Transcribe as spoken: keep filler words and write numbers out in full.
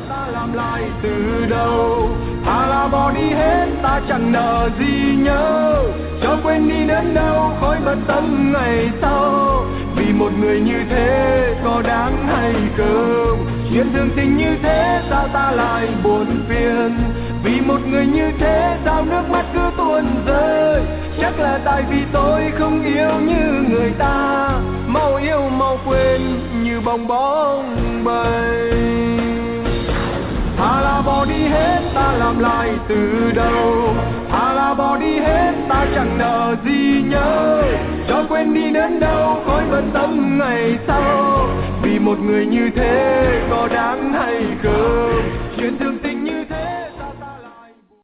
ta làm lại từ đầu. Thà là bỏ đi hết ta chẳng nợ gì nhớ, cho quên đi đến đâu khói bất tâm ngày sau. Vì một người như thế có đáng hay không? Chuyện thường tình như thế sao ta lại buồn phiền? Vì một người như thế sao nước mắt cứ tuôn rơi? Chắc là tại vì tôi không yêu như người ta, mau yêu mau quên như bong bóng bay. Thà là bỏ đi hết ta làm lại từ đầu. Thà là bỏ đi hết ta chẳng nợ gì nhớ, cho quên đi đến đâu khói bận tâm ngày sau. Vì một người như thế có đáng hay không? Chuyện thương